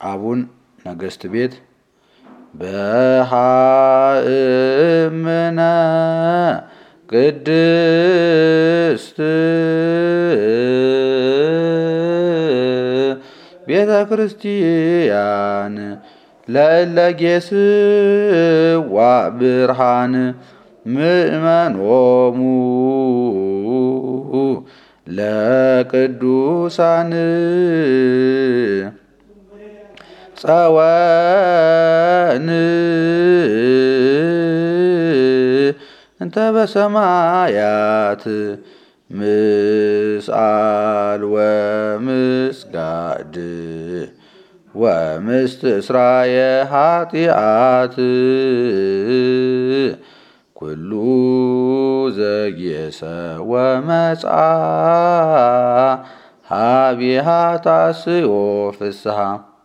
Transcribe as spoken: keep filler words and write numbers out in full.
አቡን ነገሥት ቤት በሃእምነ ቅድስት ቤተ ክርስቲያን ለእለ ጌስዋ ብርሃን ምእመኖሙ ለቅዱሳን ጸወን እንተ በሰማያት ምስአል ወምስጋድ ወምስትስራየ ኃጢአት ኩሉ ዘጌሰ ወመጽአ ሀቢሃ ታስዮ ፍስሐ